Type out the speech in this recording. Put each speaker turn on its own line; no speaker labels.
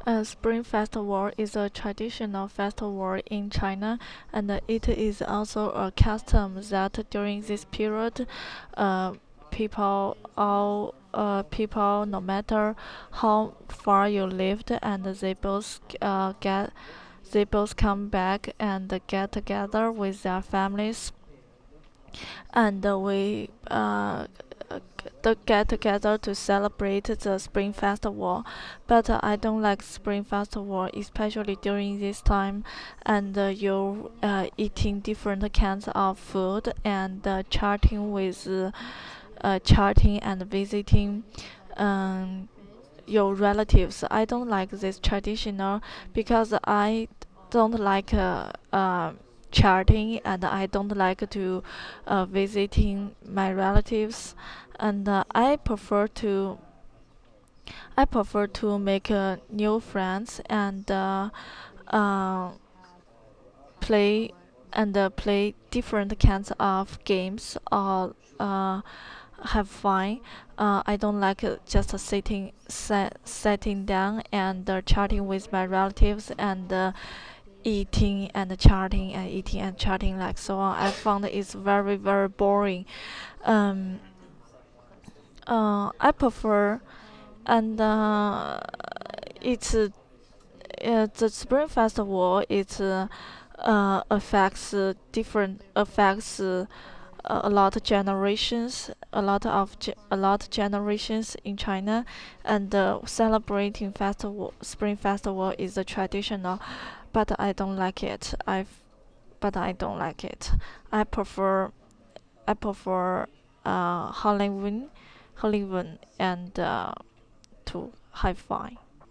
Spring Festival is a traditional festival in China, and it is also a custom that during this period, uh, people, no matter how far you lived, and they both come back and get together with their families, and we get together to celebrate the Spring Festival. But I don't like Spring Festival, especially during this time, and you're eating different kinds of food and chatting and visiting. Um, your relatives. I don't like this traditional because I don't like chatting, and I don't like to visiting my relatives, and I prefer to make new friends and uh, play play different kinds of games or have fun. I don't like just sitting down and chatting with my relatives and eating and chatting and eating and chatting like so on. I found it's very boring. Um, I prefer and it's the Spring Festival. It affects different affects a lot of generations, a lot generations in China, and celebrating festival, Spring Festival is a traditional, but I don't like it. I don't like it. I prefer I prefer Halloween, and to have fun.